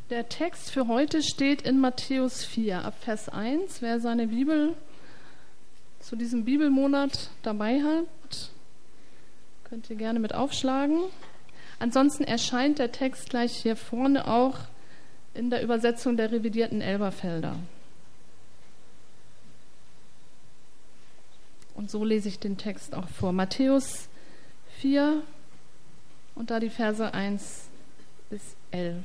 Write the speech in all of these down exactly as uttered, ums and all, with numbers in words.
Der Text für heute steht in Matthäus vier, ab Vers eins. Wer seine Bibel zu diesem Bibelmonat dabei hat, könnt ihr gerne mit aufschlagen. Ansonsten erscheint der Text gleich hier vorne auch in der Übersetzung der revidierten Elberfelder. Und so lese ich den Text auch vor. Matthäus vier und da die Verse eins bis elf.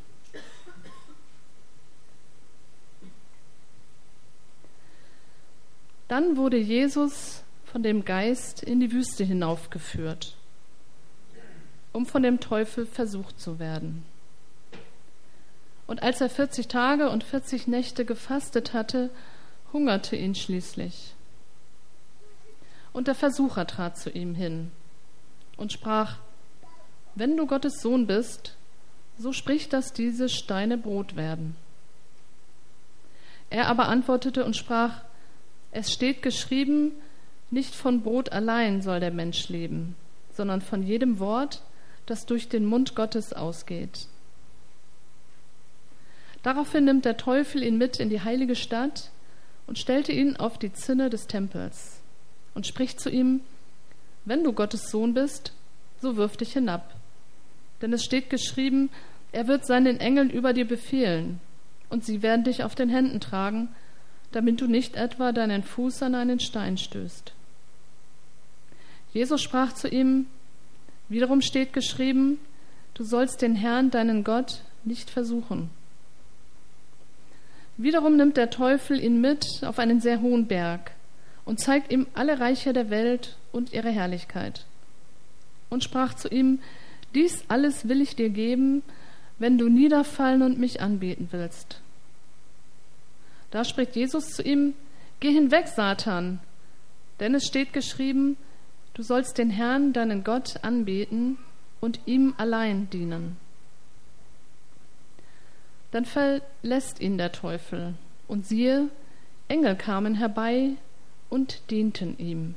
Dann wurde Jesus von dem Geist in die Wüste hinaufgeführt, um von dem Teufel versucht zu werden. Und als er vierzig Tage und vierzig Nächte gefastet hatte, hungerte ihn schließlich. Und der Versucher trat zu ihm hin und sprach: Wenn du Gottes Sohn bist, so sprich, dass diese Steine Brot werden. Er aber antwortete und sprach: Es steht geschrieben, nicht von Brot allein soll der Mensch leben, sondern von jedem Wort, das durch den Mund Gottes ausgeht. Daraufhin nimmt der Teufel ihn mit in die heilige Stadt und stellte ihn auf die Zinne des Tempels und spricht zu ihm: Wenn du Gottes Sohn bist, so wirf dich hinab. Denn es steht geschrieben, er wird seinen Engeln über dir befehlen, und sie werden dich auf den Händen tragen, damit du nicht etwa deinen Fuß an einen Stein stößt. Jesus sprach zu ihm: Wiederum steht geschrieben, du sollst den Herrn, deinen Gott, nicht versuchen. Wiederum nimmt der Teufel ihn mit auf einen sehr hohen Berg und zeigt ihm alle Reiche der Welt und ihre Herrlichkeit. Und sprach zu ihm: Dies alles will ich dir geben, wenn du niederfallen und mich anbeten willst. Da spricht Jesus zu ihm: Geh hinweg, Satan, denn es steht geschrieben, du sollst den Herrn, deinen Gott, anbeten und ihm allein dienen. Dann verlässt ihn der Teufel, und siehe, Engel kamen herbei und dienten ihm.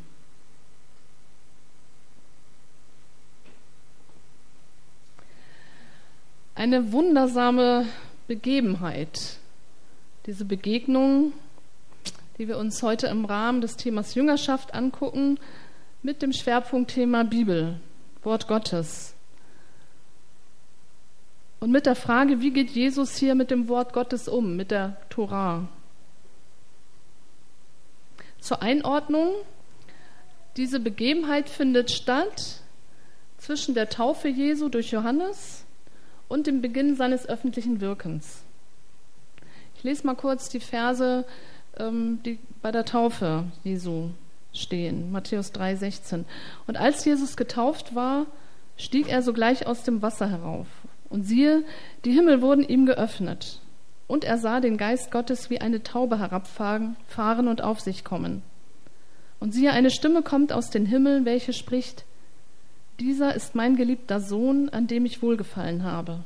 Eine wundersame Begebenheit, diese Begegnung, die wir uns heute im Rahmen des Themas Jüngerschaft angucken, mit dem Schwerpunktthema Bibel, Wort Gottes. Und mit der Frage, wie geht Jesus hier mit dem Wort Gottes um, mit der Tora? Zur Einordnung: Diese Begebenheit findet statt zwischen der Taufe Jesu durch Johannes und dem Beginn seines öffentlichen Wirkens. Ich lese mal kurz die Verse, ähm, die bei der Taufe Jesu stehen. Matthäus drei, sechzehn. Und als Jesus getauft war, stieg er sogleich aus dem Wasser herauf. Und siehe, die Himmel wurden ihm geöffnet. Und er sah den Geist Gottes wie eine Taube herabfahren fahren und auf sich kommen. Und siehe, eine Stimme kommt aus den Himmeln, welche spricht: Dieser ist mein geliebter Sohn, an dem ich wohlgefallen habe.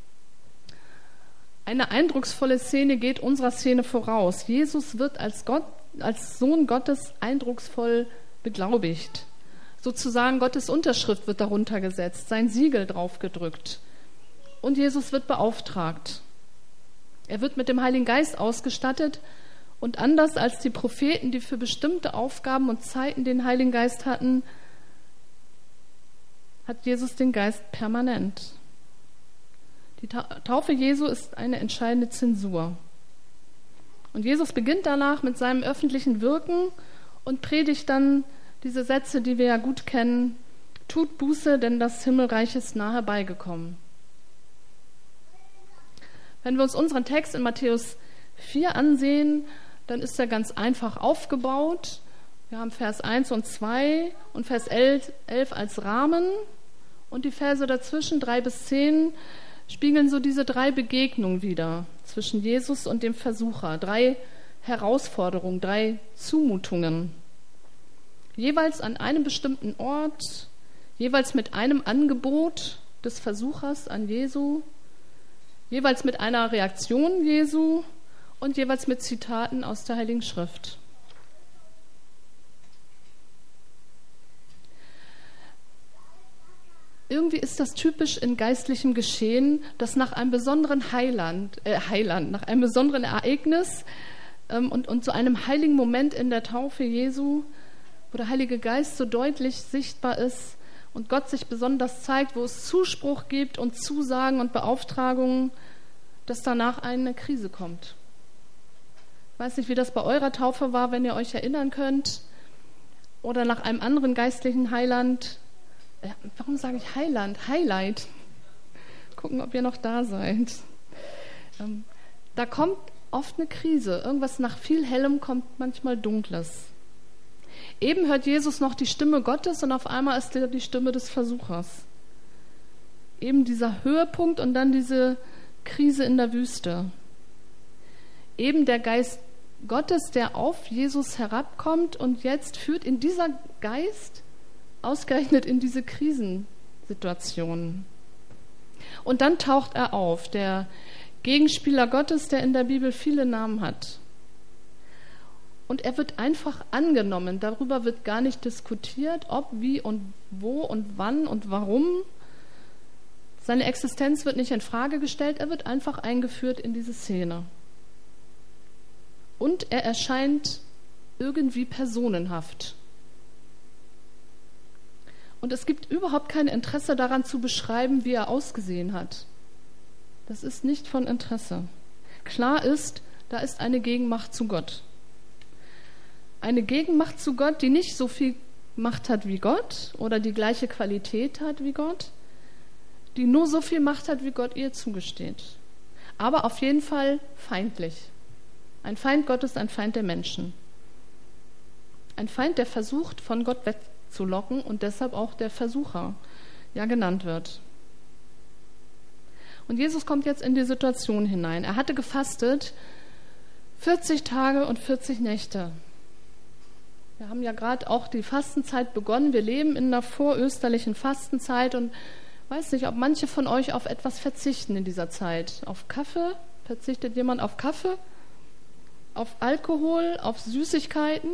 Eine eindrucksvolle Szene geht unserer Szene voraus. Jesus wird als Gott, als Sohn Gottes eindrucksvoll beglaubigt. Sozusagen Gottes Unterschrift wird darunter gesetzt, sein Siegel draufgedrückt. Und Jesus wird beauftragt. Er wird mit dem Heiligen Geist ausgestattet und anders als die Propheten, die für bestimmte Aufgaben und Zeiten den Heiligen Geist hatten, hat Jesus den Geist permanent. Die Taufe Jesu ist eine entscheidende Zäsur. Und Jesus beginnt danach mit seinem öffentlichen Wirken und predigt dann diese Sätze, die wir ja gut kennen: Tut Buße, denn das Himmelreich ist nahe herbeigekommen. Wenn wir uns unseren Text in Matthäus vier ansehen, dann ist er ganz einfach aufgebaut. Wir haben Vers eins und zwei und Vers elf als Rahmen und die Verse dazwischen, drei bis zehn, spiegeln so diese drei Begegnungen wider zwischen Jesus und dem Versucher. Drei Herausforderungen, drei Zumutungen. Jeweils an einem bestimmten Ort, jeweils mit einem Angebot des Versuchers an Jesu, jeweils mit einer Reaktion Jesu und jeweils mit Zitaten aus der Heiligen Schrift. irgendwie ist das typisch in geistlichem Geschehen, dass nach einem besonderen Heiland, äh, Heiland, nach einem besonderen Ereignis ähm, und, und so einem heiligen Moment in der Taufe Jesu, wo der Heilige Geist so deutlich sichtbar ist und Gott sich besonders zeigt, wo es Zuspruch gibt und Zusagen und Beauftragungen, dass danach eine Krise kommt. Ich weiß nicht, wie das bei eurer Taufe war, wenn ihr euch erinnern könnt, oder nach einem anderen geistlichen Heiland. Ja, warum sage ich Heiland? Highlight. Gucken, ob ihr noch da seid. Ähm, da kommt oft eine Krise. Irgendwas nach viel Hellem kommt manchmal Dunkles. Eben hört Jesus noch die Stimme Gottes und auf einmal ist er die Stimme des Versuchers. Eben dieser Höhepunkt und dann diese Krise in der Wüste. Eben der Geist Gottes, der auf Jesus herabkommt und jetzt führt in dieser Geist ausgerechnet in diese Krisensituationen. Und dann taucht er auf, der Gegenspieler Gottes, der in der Bibel viele Namen hat. Und er wird einfach angenommen. Darüber wird gar nicht diskutiert, ob, wie und wo und wann und warum. Seine Existenz wird nicht in Frage gestellt, er wird einfach eingeführt in diese Szene. Und er erscheint irgendwie personenhaft. Und es gibt überhaupt kein Interesse daran zu beschreiben, wie er ausgesehen hat. Das ist nicht von Interesse. Klar ist, da ist eine Gegenmacht zu Gott. Eine Gegenmacht zu Gott, die nicht so viel Macht hat wie Gott oder die gleiche Qualität hat wie Gott, die nur so viel Macht hat, wie Gott ihr zugesteht. Aber auf jeden Fall feindlich. Ein Feind Gottes, ein Feind der Menschen. Ein Feind, der versucht, von Gott wegzulocken und deshalb auch der Versucher ja genannt wird. Und Jesus kommt jetzt in die Situation hinein. Er hatte gefastet vierzig Tage und vierzig Nächte. Wir haben ja gerade auch die Fastenzeit begonnen. Wir leben in einer vorösterlichen Fastenzeit und ich weiß nicht, ob manche von euch auf etwas verzichten in dieser Zeit. Auf Kaffee? Verzichtet jemand auf Kaffee? Auf Alkohol? Auf Süßigkeiten?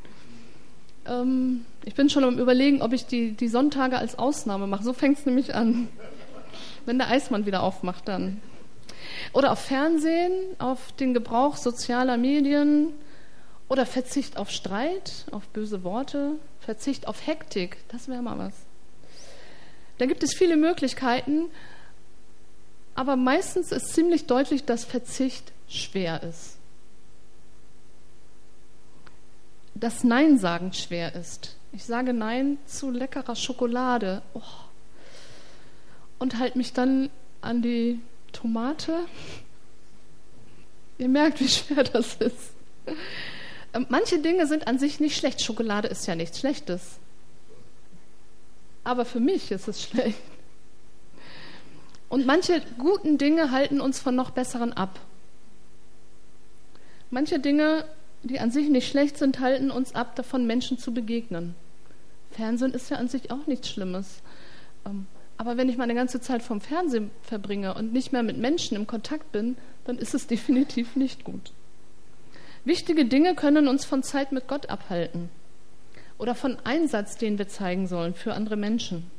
Ähm, ich bin schon am Überlegen, ob ich die, die Sonntage als Ausnahme mache. So fängt es nämlich an. Wenn der Eismann wieder aufmacht dann. Oder auf Fernsehen, auf den Gebrauch sozialer Medien oder Verzicht auf Streit, auf böse Worte, Verzicht auf Hektik, das wäre mal was. Da gibt es viele Möglichkeiten, aber meistens ist ziemlich deutlich, dass Verzicht schwer ist. Dass Nein sagen schwer ist. Ich sage Nein zu leckerer Schokolade. Oh. Und halt mich dann an die Tomate. Ihr merkt, wie schwer das ist. Manche Dinge sind an sich nicht schlecht. Schokolade ist ja nichts Schlechtes. Aber für mich ist es schlecht. Und manche guten Dinge halten uns von noch besseren ab. Manche Dinge, die an sich nicht schlecht sind, halten uns ab, davon Menschen zu begegnen. Fernsehen ist ja an sich auch nichts Schlimmes. Aber wenn ich meine ganze Zeit vom Fernsehen verbringe und nicht mehr mit Menschen im Kontakt bin, dann ist es definitiv nicht gut. Wichtige Dinge können uns von Zeit mit Gott abhalten oder von Einsatz, den wir zeigen sollen für andere Menschen.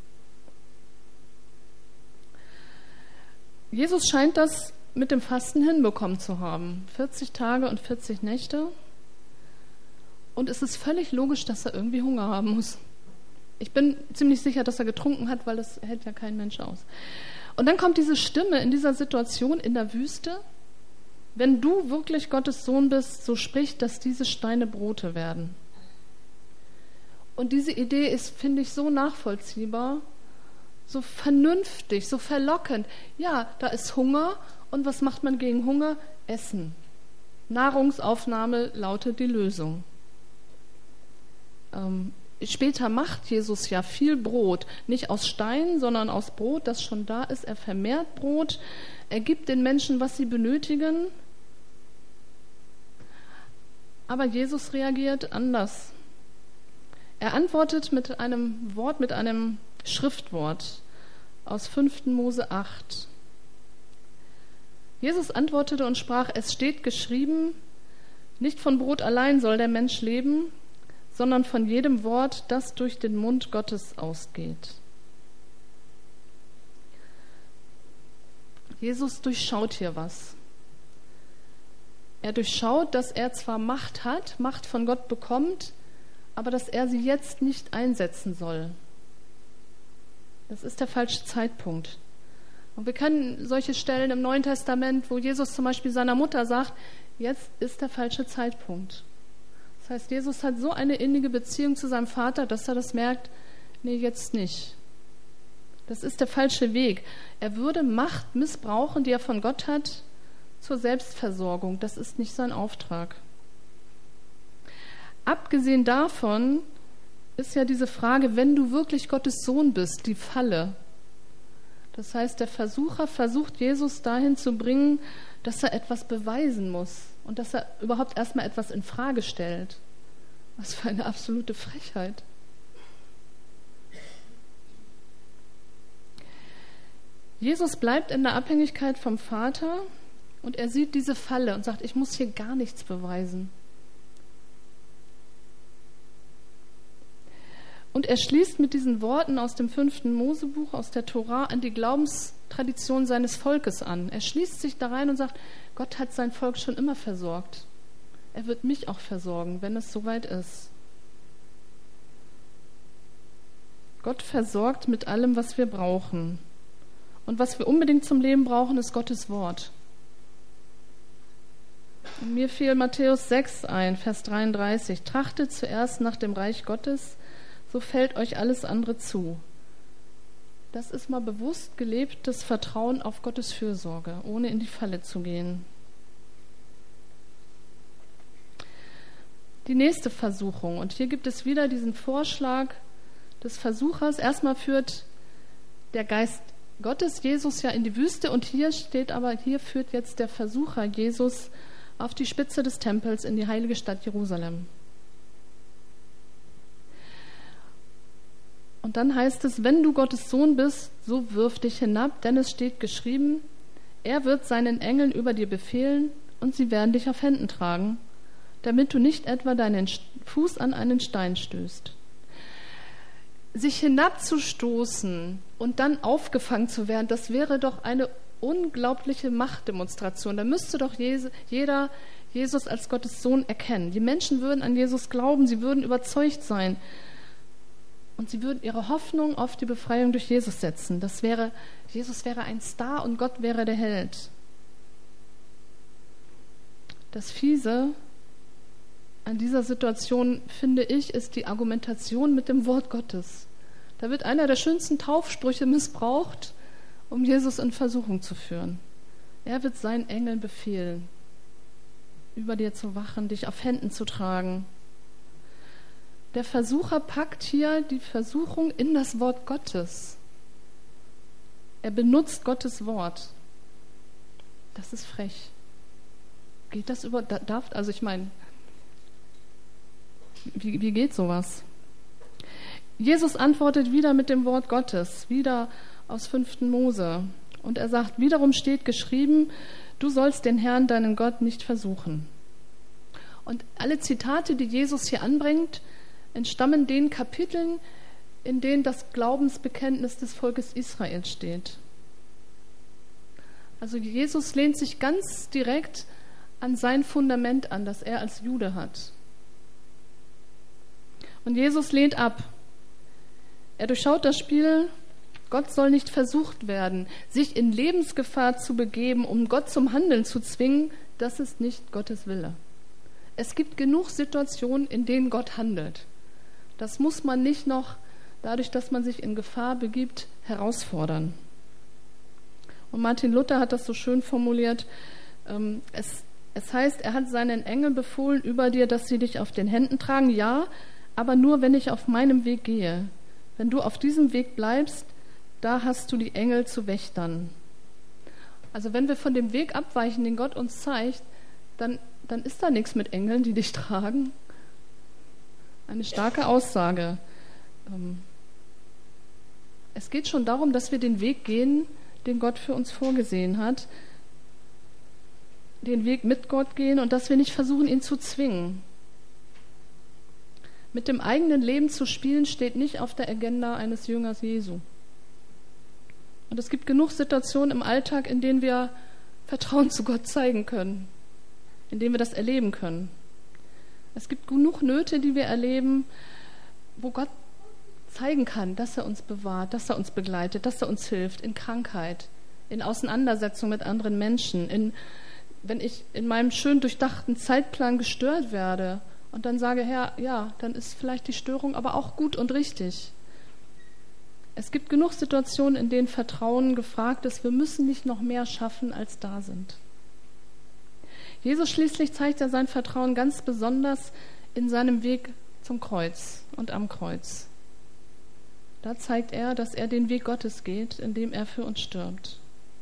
Jesus scheint das mit dem Fasten hinbekommen zu haben. vierzig Tage und vierzig Nächte. Und es ist völlig logisch, dass er irgendwie Hunger haben muss. Ich bin ziemlich sicher, dass er getrunken hat, weil das hält ja kein Mensch aus. Und dann kommt diese Stimme in dieser Situation in der Wüste. Wenn du wirklich Gottes Sohn bist, so sprich, dass diese Steine Brote werden. Und diese Idee ist, finde ich, so nachvollziehbar, so vernünftig, so verlockend. Ja, da ist Hunger und was macht man gegen Hunger? Essen. Nahrungsaufnahme lautet die Lösung. Ähm, Später macht Jesus ja viel Brot, nicht aus Stein, sondern aus Brot, das schon da ist. Er vermehrt Brot, er gibt den Menschen, was sie benötigen. Aber Jesus reagiert anders. Er antwortet mit einem Wort, mit einem Schriftwort aus fünften Mose acht. Jesus antwortete und sprach: Es steht geschrieben, nicht von Brot allein soll der Mensch leben, sondern von jedem Wort, das durch den Mund Gottes ausgeht. Jesus durchschaut hier was. Er durchschaut, dass er zwar Macht hat, Macht von Gott bekommt, aber dass er sie jetzt nicht einsetzen soll. Das ist der falsche Zeitpunkt. Und wir kennen solche Stellen im Neuen Testament, wo Jesus zum Beispiel seiner Mutter sagt, jetzt ist der falsche Zeitpunkt. Das heißt, Jesus hat so eine innige Beziehung zu seinem Vater, dass er das merkt, nee, jetzt nicht. Das ist der falsche Weg. Er würde Macht missbrauchen, die er von Gott hat, zur Selbstversorgung. Das ist nicht sein Auftrag. Abgesehen davon ist ja diese Frage, wenn du wirklich Gottes Sohn bist, die Falle. Das heißt, der Versucher versucht, Jesus dahin zu bringen, dass er etwas beweisen muss und dass er überhaupt erstmal etwas in Frage stellt. Was für eine absolute Frechheit. Jesus bleibt in der Abhängigkeit vom Vater und er sieht diese Falle und sagt, ich muss hier gar nichts beweisen. Und er schließt mit diesen Worten aus dem fünften Mosebuch, aus der Tora, an die Glaubenstradition seines Volkes an. Er schließt sich da rein und sagt, Gott hat sein Volk schon immer versorgt. Er wird mich auch versorgen, wenn es soweit ist. Gott versorgt mit allem, was wir brauchen. Und was wir unbedingt zum Leben brauchen, ist Gottes Wort. Und mir fiel Matthäus sechs ein, Vers dreiunddreißig. Trachtet zuerst nach dem Reich Gottes, so fällt euch alles andere zu. Das ist mal bewusst gelebtes Vertrauen auf Gottes Fürsorge, ohne in die Falle zu gehen. Die nächste Versuchung. Und hier gibt es wieder diesen Vorschlag des Versuchers. Erstmal führt der Geist Gottes Jesus ja in die Wüste und hier steht aber, hier führt jetzt der Versucher Jesus auf die Spitze des Tempels in die heilige Stadt Jerusalem. Und dann heißt es, wenn du Gottes Sohn bist, so wirf dich hinab, denn es steht geschrieben, er wird seinen Engeln über dir befehlen und sie werden dich auf Händen tragen, damit du nicht etwa deinen Fuß an einen Stein stößt. Sich hinabzustoßen und dann aufgefangen zu werden, das wäre doch eine unglaubliche Machtdemonstration. Da müsste doch jeder Jesus als Gottes Sohn erkennen. Die Menschen würden an Jesus glauben, sie würden überzeugt sein und sie würden ihre Hoffnung auf die Befreiung durch Jesus setzen. Das wäre, Jesus wäre ein Star und Gott wäre der Held. Das Fiese an dieser Situation, finde ich, ist die Argumentation mit dem Wort Gottes. Da wird einer der schönsten Taufsprüche missbraucht, um Jesus in Versuchung zu führen. Er wird seinen Engeln befehlen, über dir zu wachen, dich auf Händen zu tragen. Der Versucher packt hier die Versuchung in das Wort Gottes. Er benutzt Gottes Wort. Das ist frech. Geht das über, darf, also ich meine, Wie, wie geht sowas? Jesus antwortet wieder mit dem Wort Gottes, wieder aus fünften Mose. Und er sagt, wiederum steht geschrieben, du sollst den Herrn, deinen Gott, nicht versuchen. Und alle Zitate, die Jesus hier anbringt, entstammen den Kapiteln, in denen das Glaubensbekenntnis des Volkes Israel steht. Also Jesus lehnt sich ganz direkt an sein Fundament an, das er als Jude hat. Und Jesus lehnt ab. Er durchschaut das Spiel, Gott soll nicht versucht werden. Sich in Lebensgefahr zu begeben, um Gott zum Handeln zu zwingen, das ist nicht Gottes Wille. Es gibt genug Situationen, in denen Gott handelt. Das muss man nicht noch, dadurch, dass man sich in Gefahr begibt, herausfordern. Und Martin Luther hat das so schön formuliert, ähm, es, es heißt, er hat seinen Engeln befohlen über dir, dass sie dich auf den Händen tragen, ja, aber nur, wenn ich auf meinem Weg gehe. Wenn du auf diesem Weg bleibst, da hast du die Engel zu Wächtern. Also wenn wir von dem Weg abweichen, den Gott uns zeigt, dann, dann ist da nichts mit Engeln, die dich tragen. Eine starke Aussage. Es geht schon darum, dass wir den Weg gehen, den Gott für uns vorgesehen hat, den Weg mit Gott gehen und dass wir nicht versuchen, ihn zu zwingen. Mit dem eigenen Leben zu spielen, steht nicht auf der Agenda eines Jüngers Jesu. Und es gibt genug Situationen im Alltag, in denen wir Vertrauen zu Gott zeigen können, in denen wir das erleben können. Es gibt genug Nöte, die wir erleben, wo Gott zeigen kann, dass er uns bewahrt, dass er uns begleitet, dass er uns hilft in Krankheit, in Auseinandersetzung mit anderen Menschen, in, wenn ich in meinem schön durchdachten Zeitplan gestört werde und dann sage, Herr, ja, dann ist vielleicht die Störung aber auch gut und richtig. Es gibt genug Situationen, in denen Vertrauen gefragt ist. Wir müssen nicht noch mehr schaffen, als da sind. Jesus schließlich zeigt ja sein Vertrauen ganz besonders in seinem Weg zum Kreuz und am Kreuz. Da zeigt er, dass er den Weg Gottes geht, indem er für uns stirbt.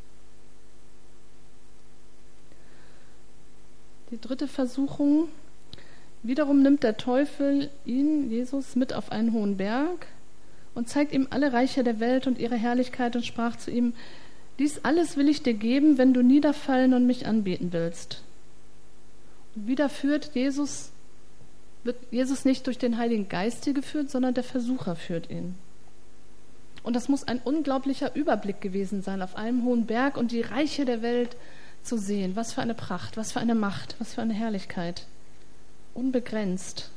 Die dritte Versuchung. Wiederum nimmt der Teufel ihn, Jesus, mit auf einen hohen Berg und zeigt ihm alle Reiche der Welt und ihre Herrlichkeit und sprach zu ihm, dies alles will ich dir geben, wenn du niederfallen und mich anbeten willst. Und wieder führt Jesus, wird Jesus nicht durch den Heiligen Geist hier geführt, sondern der Versucher führt ihn. Und das muss ein unglaublicher Überblick gewesen sein, auf einem hohen Berg und die Reiche der Welt zu sehen. Was für eine Pracht, was für eine Macht, was für eine Herrlichkeit. Unbegrenzt.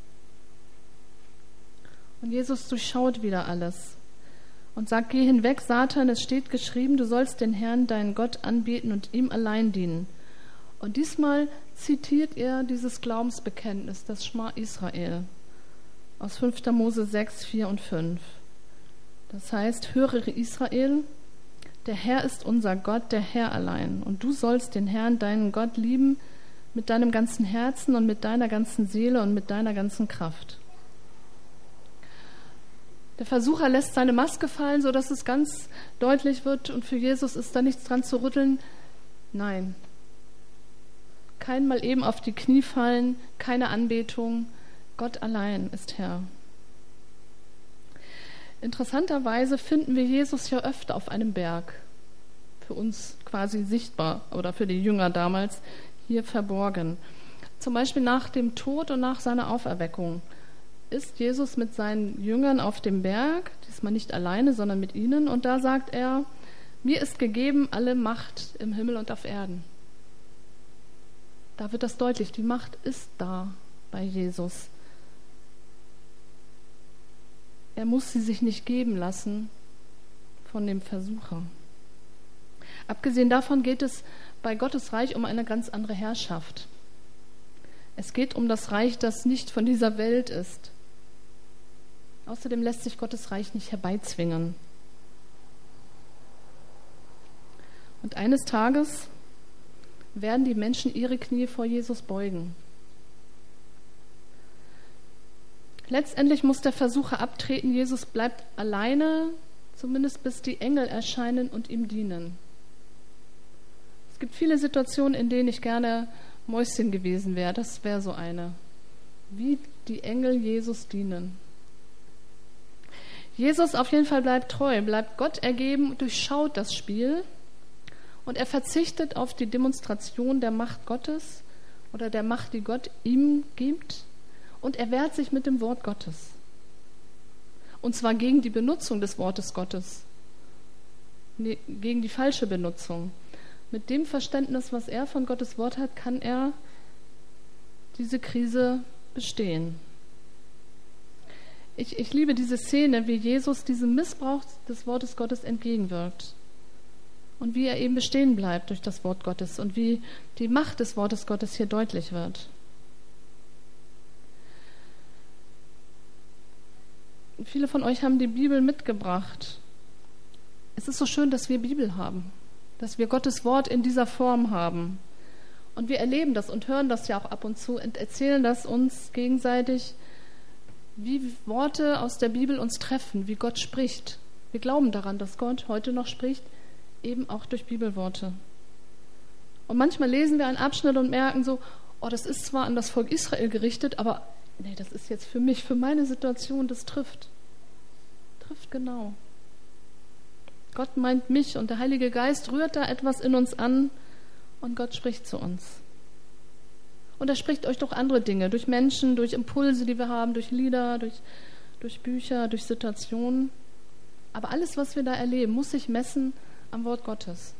Und Jesus durchschaut wieder alles und sagt, geh hinweg, Satan, es steht geschrieben, du sollst den Herrn, deinen Gott, anbeten und ihm allein dienen. Und diesmal zitiert er dieses Glaubensbekenntnis, das Schma Israel, aus fünfter Mose sechs, vier und fünf. Das heißt, höre Israel, der Herr ist unser Gott, der Herr allein. Und du sollst den Herrn, deinen Gott, lieben mit deinem ganzen Herzen und mit deiner ganzen Seele und mit deiner ganzen Kraft. Der Versucher lässt seine Maske fallen, sodass es ganz deutlich wird und für Jesus ist da nichts dran zu rütteln. Nein. Kein Mal eben auf die Knie fallen, keine Anbetung. Gott allein ist Herr. Interessanterweise finden wir Jesus ja öfter auf einem Berg. Für uns quasi sichtbar oder für die Jünger damals hier verborgen. Zum Beispiel nach dem Tod und nach seiner Auferweckung ist Jesus mit seinen Jüngern auf dem Berg, diesmal nicht alleine, sondern mit ihnen. Und da sagt er, mir ist gegeben alle Macht im Himmel und auf Erden. Da wird das deutlich, die Macht ist da bei Jesus. Er muss sie sich nicht geben lassen von dem Versucher. Abgesehen davon geht es bei Gottes Reich um eine ganz andere Herrschaft. Es geht um das Reich, das nicht von dieser Welt ist. Außerdem lässt sich Gottes Reich nicht herbeizwingen. Und eines Tages werden die Menschen ihre Knie vor Jesus beugen. Letztendlich muss der Versucher abtreten. Jesus bleibt alleine, zumindest bis die Engel erscheinen und ihm dienen. Es gibt viele Situationen, in denen ich gerne Mäuschen gewesen wäre. Das wäre so eine. Wie die Engel Jesus dienen. Jesus auf jeden Fall bleibt treu, bleibt Gott ergeben, durchschaut das Spiel und er verzichtet auf die Demonstration der Macht Gottes oder der Macht, die Gott ihm gibt. Und er wehrt sich mit dem Wort Gottes. Und zwar gegen die Benutzung des Wortes Gottes. Nee, gegen die falsche Benutzung. Mit dem Verständnis, was er von Gottes Wort hat, kann er diese Krise bestehen. Ich, ich liebe diese Szene, wie Jesus diesem Missbrauch des Wortes Gottes entgegenwirkt. Und wie er eben bestehen bleibt durch das Wort Gottes. Und wie die Macht des Wortes Gottes hier deutlich wird. Viele von euch haben die Bibel mitgebracht. Es ist so schön, dass wir Bibel haben, dass wir Gottes Wort in dieser Form haben. Und wir erleben das und hören das ja auch ab und zu und erzählen das uns gegenseitig, wie Worte aus der Bibel uns treffen, wie Gott spricht. Wir glauben daran, dass Gott heute noch spricht, eben auch durch Bibelworte. Und manchmal lesen wir einen Abschnitt und merken so, oh, das ist zwar an das Volk Israel gerichtet, aber nee, das ist jetzt für mich, für meine Situation, das trifft. Trifft genau. Gott meint mich und der Heilige Geist rührt da etwas in uns an und Gott spricht zu uns. Und er spricht euch durch andere Dinge, durch Menschen, durch Impulse, die wir haben, durch Lieder, durch, durch Bücher, durch Situationen. Aber alles, was wir da erleben, muss sich messen am Wort Gottes.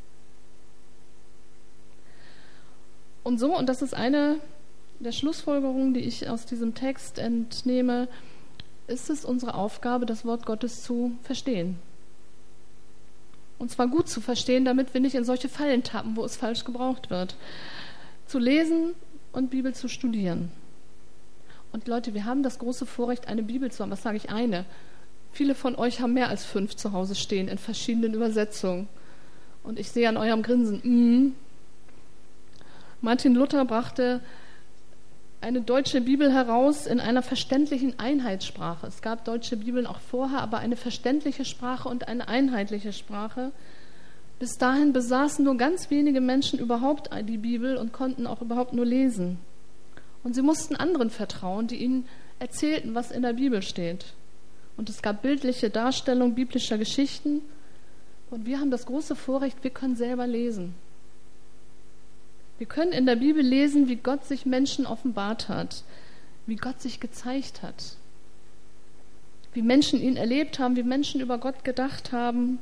Und so, und das ist eine der Schlussfolgerungen, die ich aus diesem Text entnehme, ist es unsere Aufgabe, das Wort Gottes zu verstehen. Und zwar gut zu verstehen, damit wir nicht in solche Fallen tappen, wo es falsch gebraucht wird. Zu lesen und Bibel zu studieren. Und Leute, wir haben das große Vorrecht, eine Bibel zu haben. Was sage ich, eine? Viele von euch haben mehr als fünf zu Hause stehen in verschiedenen Übersetzungen. Und ich sehe an eurem Grinsen, mm. Martin Luther brachte eine deutsche Bibel heraus in einer verständlichen Einheitssprache. Es gab deutsche Bibeln auch vorher, aber eine verständliche Sprache und eine einheitliche Sprache. Bis dahin besaßen nur ganz wenige Menschen überhaupt die Bibel und konnten auch überhaupt nur lesen. Und sie mussten anderen vertrauen, die ihnen erzählten, was in der Bibel steht. Und es gab bildliche Darstellungen biblischer Geschichten. Und wir haben das große Vorrecht, wir können selber lesen. Wir können in der Bibel lesen, wie Gott sich Menschen offenbart hat, wie Gott sich gezeigt hat, wie Menschen ihn erlebt haben, wie Menschen über Gott gedacht haben.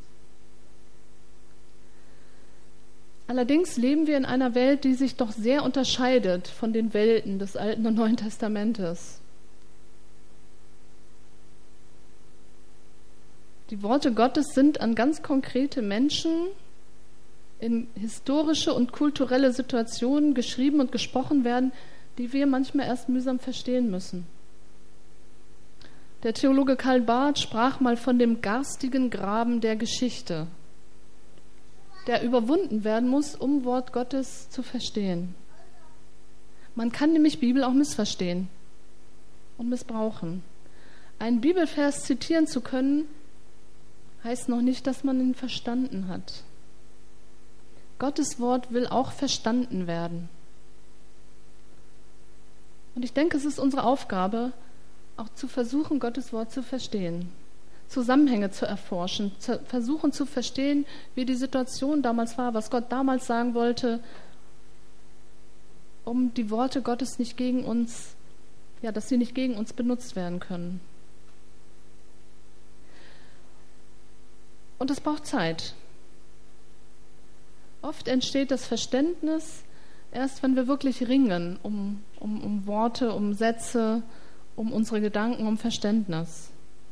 Allerdings leben wir in einer Welt, die sich doch sehr unterscheidet von den Welten des Alten und Neuen Testamentes. Die Worte Gottes sind an ganz konkrete Menschen in historische und kulturelle Situationen geschrieben und gesprochen werden, die wir manchmal erst mühsam verstehen müssen. Der Theologe Karl Barth sprach mal von dem garstigen Graben der Geschichte, der überwunden werden muss, um Wort Gottes zu verstehen. Man kann nämlich Bibel auch missverstehen und missbrauchen. Einen Bibelvers zitieren zu können, heißt noch nicht, dass man ihn verstanden hat. Gottes Wort will auch verstanden werden. Und ich denke, es ist unsere Aufgabe, auch zu versuchen, Gottes Wort zu verstehen, Zusammenhänge zu erforschen, zu versuchen zu verstehen, wie die Situation damals war, was Gott damals sagen wollte, um die Worte Gottes nicht gegen uns, ja, dass sie nicht gegen uns benutzt werden können. Und es braucht Zeit. Oft entsteht das Verständnis erst, wenn wir wirklich ringen um, um, um Worte, um Sätze, um unsere Gedanken, um Verständnis.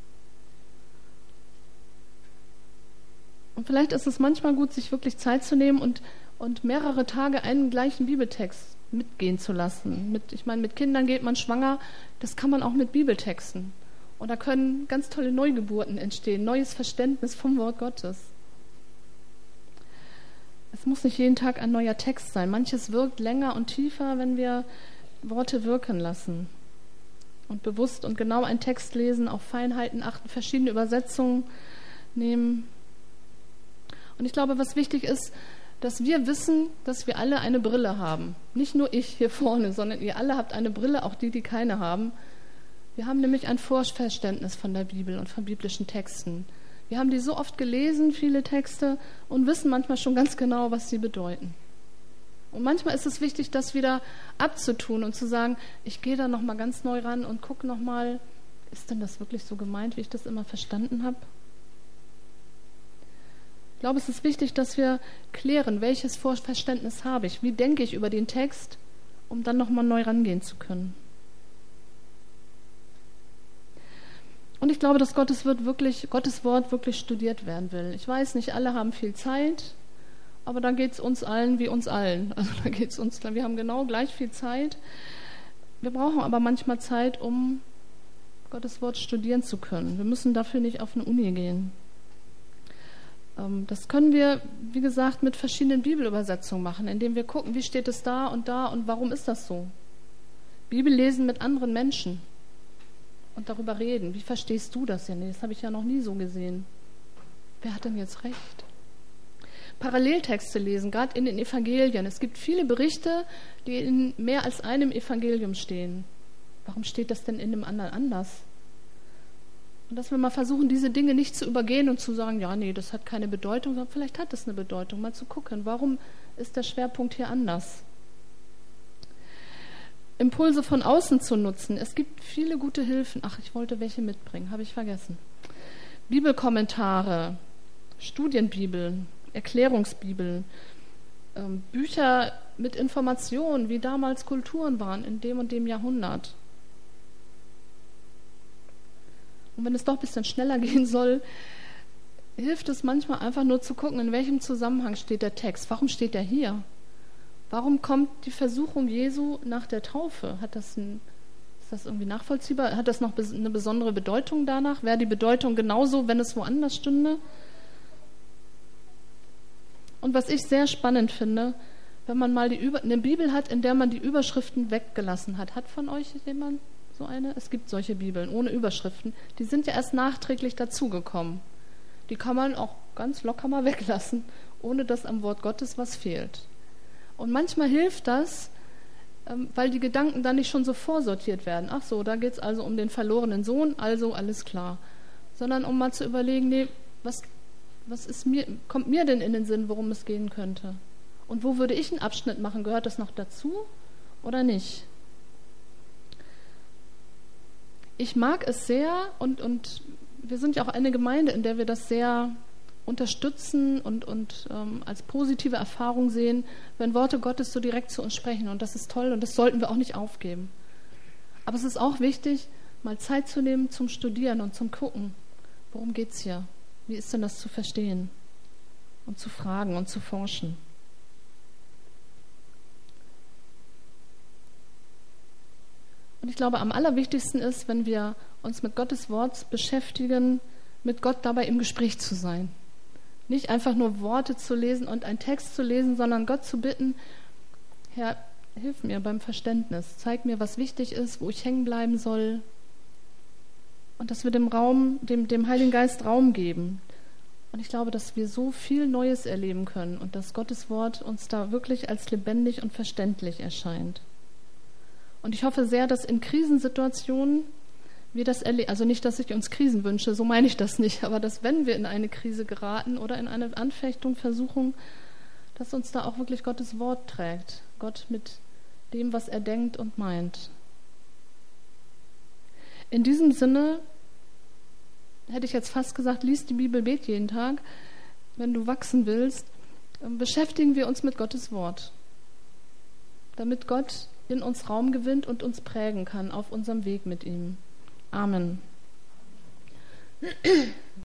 Und vielleicht ist es manchmal gut, sich wirklich Zeit zu nehmen und, und mehrere Tage einen gleichen Bibeltext mitgehen zu lassen. Mit, ich meine, mit Kindern geht man schwanger, das kann man auch mit Bibeltexten. Und da können ganz tolle Neugeburten entstehen, neues Verständnis vom Wort Gottes. Es muss nicht jeden Tag ein neuer Text sein. Manches wirkt länger und tiefer, wenn wir Worte wirken lassen. Und bewusst und genau einen Text lesen, auf Feinheiten achten, verschiedene Übersetzungen nehmen. Und ich glaube, was wichtig ist, dass wir wissen, dass wir alle eine Brille haben. Nicht nur ich hier vorne, sondern ihr alle habt eine Brille, auch die, die keine haben. Wir haben nämlich ein Vorverständnis von der Bibel und von biblischen Texten. Wir haben die so oft gelesen, viele Texte, und wissen manchmal schon ganz genau, was sie bedeuten. Und manchmal ist es wichtig, das wieder abzutun und zu sagen, ich gehe da nochmal ganz neu ran und gucke nochmal, ist denn das wirklich so gemeint, wie ich das immer verstanden habe? Ich glaube, es ist wichtig, dass wir klären, welches Vorverständnis habe ich, wie denke ich über den Text, um dann nochmal neu rangehen zu können. Und ich glaube, dass Gottes Wort wirklich, Gottes Wort wirklich studiert werden will. Ich weiß, nicht alle haben viel Zeit, aber da geht es uns allen wie uns allen. Also da geht's uns, wir haben genau gleich viel Zeit. Wir brauchen aber manchmal Zeit, um Gottes Wort studieren zu können. Wir müssen dafür nicht auf eine Uni gehen. Das können wir, wie gesagt, mit verschiedenen Bibelübersetzungen machen, indem wir gucken, wie steht es da und da und warum ist das so. Bibel lesen mit anderen Menschen. Und darüber reden. Wie verstehst du das denn? Das habe ich ja noch nie so gesehen. Wer hat denn jetzt recht? Paralleltexte lesen, gerade in den Evangelien. Es gibt viele Berichte, die in mehr als einem Evangelium stehen. Warum steht das denn in dem anderen anders? Und dass wir mal versuchen, diese Dinge nicht zu übergehen und zu sagen, ja, nee, das hat keine Bedeutung, sondern vielleicht hat es eine Bedeutung. Mal zu gucken, warum ist der Schwerpunkt hier anders? Impulse von außen zu nutzen. Es gibt viele gute Hilfen. Ach, ich wollte welche mitbringen, habe ich vergessen. Bibelkommentare, Studienbibeln, Erklärungsbibeln, ähm, Bücher mit Informationen, wie damals Kulturen waren in dem und dem Jahrhundert. Und wenn es doch ein bisschen schneller gehen soll, hilft es manchmal einfach nur zu gucken, in welchem Zusammenhang steht der Text. Warum steht er hier? Warum kommt die Versuchung Jesu nach der Taufe? Hat das ein, ist das irgendwie nachvollziehbar? Hat das noch eine besondere Bedeutung danach? Wäre die Bedeutung genauso, wenn es woanders stünde? Und was ich sehr spannend finde, wenn man mal die Über- eine Bibel hat, in der man die Überschriften weggelassen hat. Hat von euch jemand so eine? Es gibt solche Bibeln ohne Überschriften. Die sind ja erst nachträglich dazugekommen. Die kann man auch ganz locker mal weglassen, ohne dass am Wort Gottes was fehlt. Und manchmal hilft das, weil die Gedanken dann nicht schon so vorsortiert werden. Ach so, da geht es also um den verlorenen Sohn, also alles klar. Sondern um mal zu überlegen, nee, was, was ist mir, kommt mir denn in den Sinn, worum es gehen könnte? Und wo würde ich einen Abschnitt machen? Gehört das noch dazu oder nicht? Ich mag es sehr und, und wir sind ja auch eine Gemeinde, in der wir das sehr unterstützen und, und ähm, als positive Erfahrung sehen, wenn Worte Gottes so direkt zu uns sprechen. Und das ist toll und das sollten wir auch nicht aufgeben. Aber es ist auch wichtig, mal Zeit zu nehmen zum Studieren und zum Gucken. Worum geht es hier? Wie ist denn das zu verstehen? Und zu fragen und zu forschen. Und ich glaube, am allerwichtigsten ist, wenn wir uns mit Gottes Wort beschäftigen, mit Gott dabei im Gespräch zu sein. Nicht einfach nur Worte zu lesen und einen Text zu lesen, sondern Gott zu bitten, Herr, hilf mir beim Verständnis, zeig mir, was wichtig ist, wo ich hängen bleiben soll. Und dass wir dem Raum, dem, dem Heiligen Geist Raum geben. Und ich glaube, dass wir so viel Neues erleben können und dass Gottes Wort uns da wirklich als lebendig und verständlich erscheint. Und ich hoffe sehr, dass in Krisensituationen wir das erleben, also nicht, dass ich uns Krisen wünsche, so meine ich das nicht, aber dass, wenn wir in eine Krise geraten oder in eine Anfechtung, Versuchung, dass uns da auch wirklich Gottes Wort trägt. Gott mit dem, was er denkt und meint. In diesem Sinne hätte ich jetzt fast gesagt, lies die Bibel, bet jeden Tag. Wenn du wachsen willst, beschäftigen wir uns mit Gottes Wort, damit Gott in uns Raum gewinnt und uns prägen kann auf unserem Weg mit ihm. Amen.